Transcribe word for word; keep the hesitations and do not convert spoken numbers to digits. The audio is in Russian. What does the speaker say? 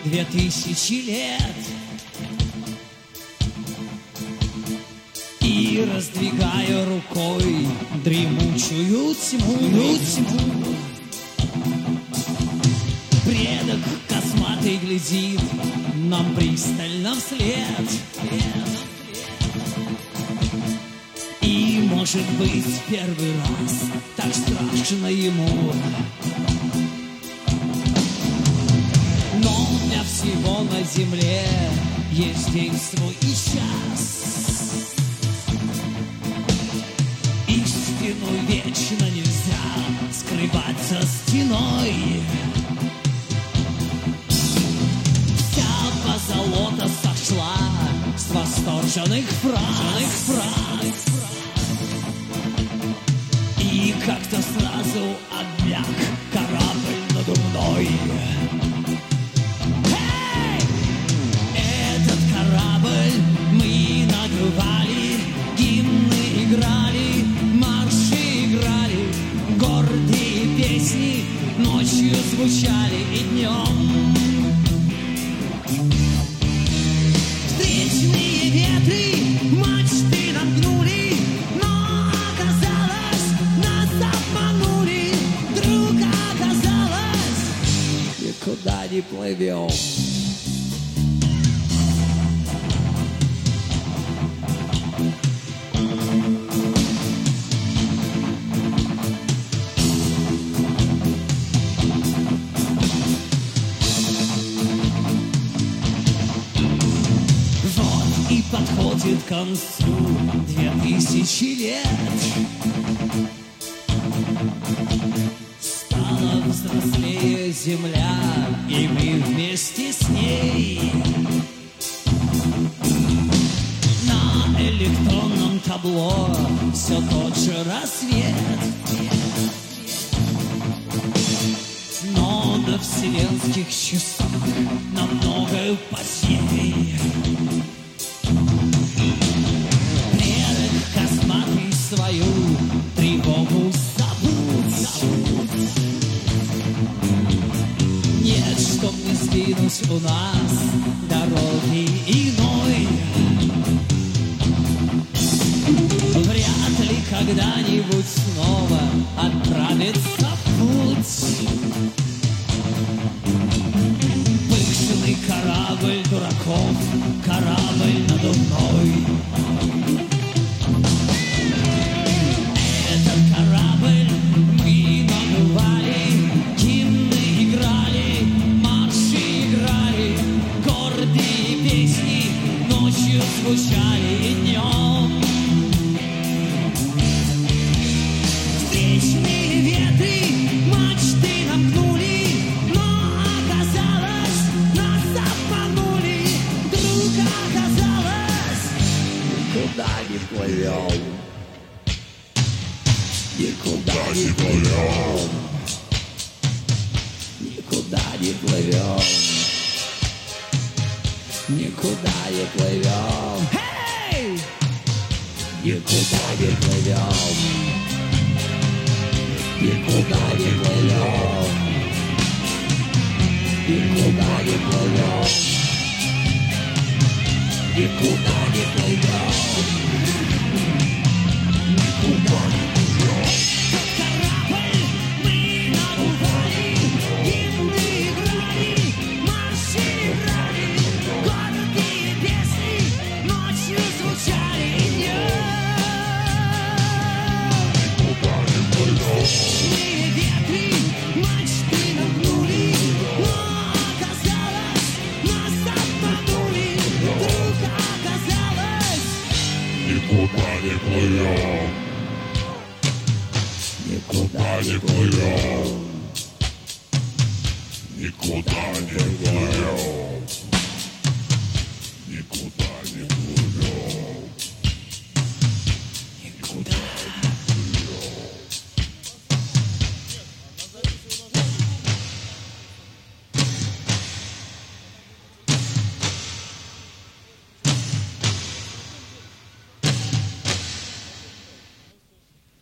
две тысячи лет. И раздвигая рукой дремучую тьму, тьму, предок косматый глядит нам пристально вслед. И, может быть, первый раз так страшно ему. Но для всего на земле есть день свой и час. Истину вечно нельзя скрывать за стеной. Вся позолота сошла с восторженных фраз. И как-то сразу обмяк корабль надувной. Эй! Этот корабль мы надували, гимны играли, марши играли, гордые песни ночью звучали и днем. Встречные ветры мачты намкнули, но оказалось, нас обманули. Вдруг оказалось, никуда не плывем. Подходит к концу две тысячи лет. Стала взрослее земля, и мы вместе с ней. На электронном табло все тот же рассвет. Но на вселенских часах намного позднее. Предок косматый свою тревогу забудь. Нет, чтоб не сдвинуть у нас дороги иной. Вряд ли когда-нибудь снова отправится в путь пышный корабль дураков, корабль надувной. Этот корабль мы надували, гимны играли, марши играли, гордые песни ночью звучали и днем. Встречные ветры мачты намкнули, но оказалось, нас обманули. Вдруг оказалось, никуда не плывем. Никуда не плывем. Никуда не плывем. Никуда не плывем. Hey! Никуда не плывем. Никуда не плывем. Никуда не плывем. Никуда не плывем. Никуда не плывем. Корабль мы надували, гимны играли, марши играли, гордые песни ночью звучали и днем. Встречные ветры мачты нагнули, но оказалось, нас обманули. Вдруг оказалось, никуда не плывем. Никуда не плывем. Никуда не плывем. Никуда не плывем.